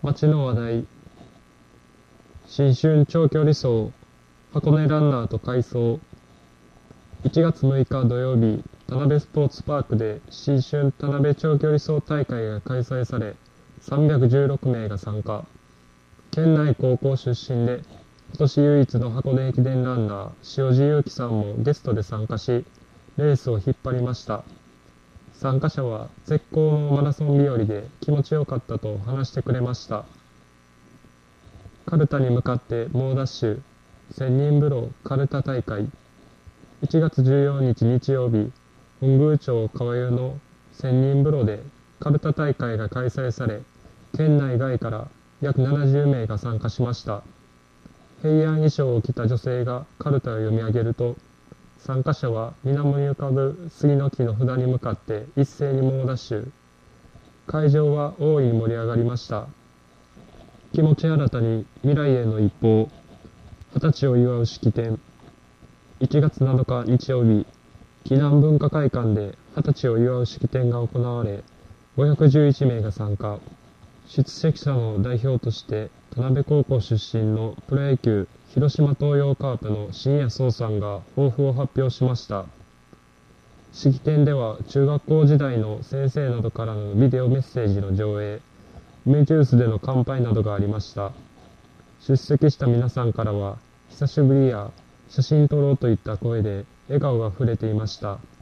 街の話題、新春長距離走、箱根ランナーと快走。1月6日土曜日、田辺スポーツパークで新春田辺長距離走大会が開催され、316名が参加。県内高校出身で、今年唯一の箱根駅伝ランナー、塩地祐樹さんもゲストで参加し、レースを引っ張りました。参加者は絶好のマラソン日和で気持ちよかったと話してくれました。カルタに向かって猛ダッシュ、千人風呂カルタ大会。1月14日日曜日、本宮町川湯の千人風呂でカルタ大会が開催され、県内外から約70名が参加しました。平安衣装を着た女性がカルタを読み上げると、参加者は水面に浮かぶ杉の木の札に向かって一斉に猛ダッシュ。会場は大いに盛り上がりました。気持ち新たに未来への一歩。20歳を祝う式典。1月7日日曜日、紀南文化会館で20歳を祝う式典が行われ、511名が参加。出席者の代表として、田辺高校出身のプロ野球広島東洋カープの新谷壮さんが抱負を発表しました。式典では中学校時代の先生などからのビデオメッセージの上映、梅ジュースでの乾杯などがありました。出席した皆さんからは、久しぶりや写真撮ろうといった声で笑顔が溢れていました。